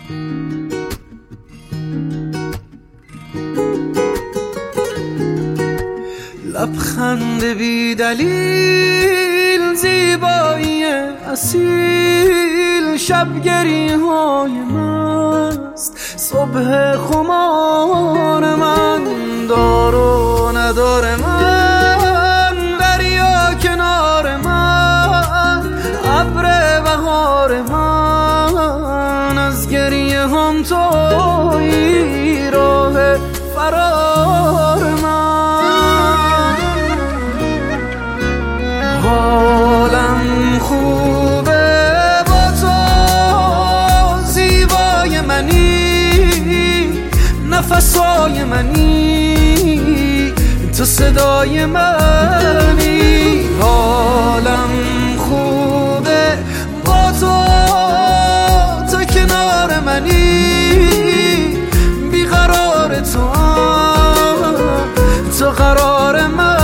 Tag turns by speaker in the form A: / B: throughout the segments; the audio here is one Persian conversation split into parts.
A: لبخند بی دلیل، زیبایی اصیل، شبگری های مست، صبح خمار من، دار و ندار من، دریا کنار من، ابر بهار من، از گریه هم تویی راه فرار من. حالم خوبه با تو، زیبای منی، نفسای منی، تو صدای منی. حالم خوبه با تو، تو کنار منی، بیقرار تو قرار منی.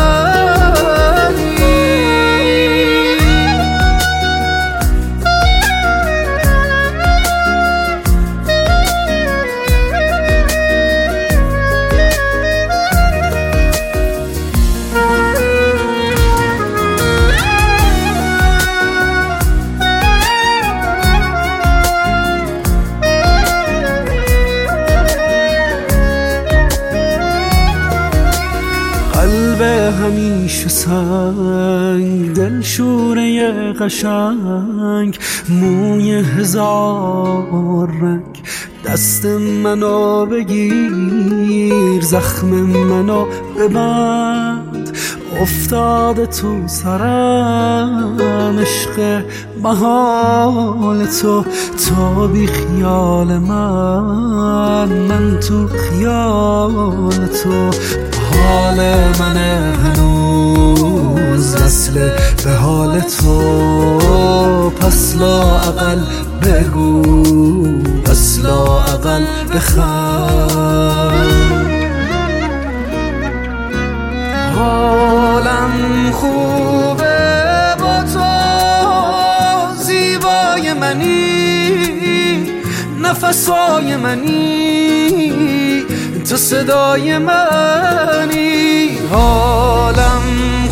A: قلب همیشه سنگ، دل شوره قشنگ، موی هزار رنگ، دست منو بگیر، زخم منو ببند، افتاده تو سرم عشق محال تو بی خیال من تو خیال تو. حال من هنوز وصل به حال تو، پس لااقل بگو، پس لااقل بخند. حالم خوبه با تو، زیبای منی، نفسای منی، تو صدای منی. حالم